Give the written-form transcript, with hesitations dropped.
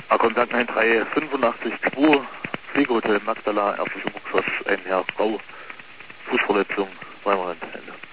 Kontakt 9385 2, Fliegerhotel Magdala, ärztliche Buchschuss, ein Herr, Frau, Fußverletzung, Weimarland, Ende.